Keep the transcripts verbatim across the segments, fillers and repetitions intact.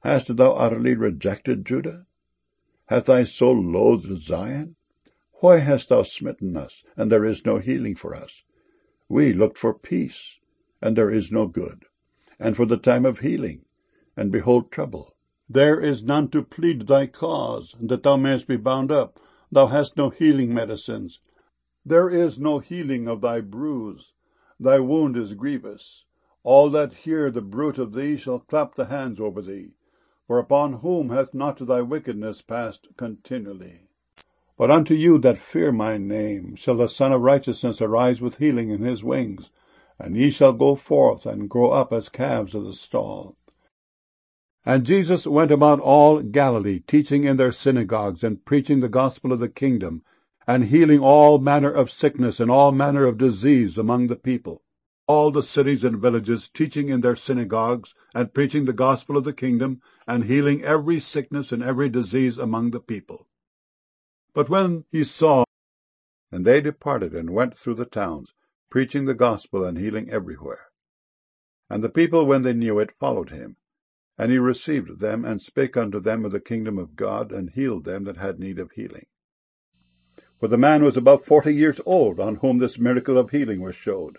Hast thou utterly rejected Judah? Hath thy soul loathed Zion? Why hast thou smitten us, and there is no healing for us? We looked for peace, and there is no good, and for the time of healing, and behold trouble. There is none to plead thy cause, that thou mayest be bound up. Thou hast no healing medicines. There is no healing of thy bruise. Thy wound is grievous. All that hear the bruit of thee shall clap the hands over thee. For upon whom hath not thy wickedness passed continually? But unto you that fear my name shall the Son of Righteousness arise with healing in his wings, and ye shall go forth and grow up as calves of the stall. And Jesus went about all Galilee, teaching in their synagogues, and preaching the gospel of the kingdom, and healing all manner of sickness and all manner of disease among the people. All the cities and villages, teaching in their synagogues, and preaching the gospel of the kingdom, and healing every sickness and every disease among the people. But when he saw, and they departed and went through the towns, preaching the gospel and healing everywhere. And the people, when they knew it, followed him. And he received them, and spake unto them of the kingdom of God, and healed them that had need of healing. For the man was about forty years old, on whom this miracle of healing was showed.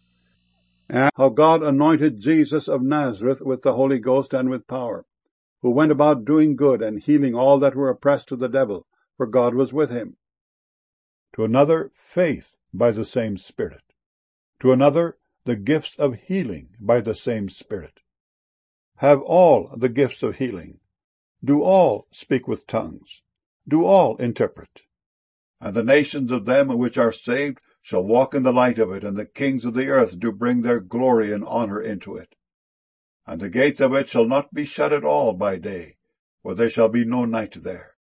And how God anointed Jesus of Nazareth with the Holy Ghost and with power, who went about doing good, and healing all that were oppressed of the devil, for God was with him. To another, faith by the same Spirit. To another, the gifts of healing by the same Spirit. Have all the gifts of healing. Do all speak with tongues. Do all interpret. And the nations of them which are saved shall walk in the light of it, and the kings of the earth do bring their glory and honor into it. And the gates of it shall not be shut at all by day, for there shall be no night there.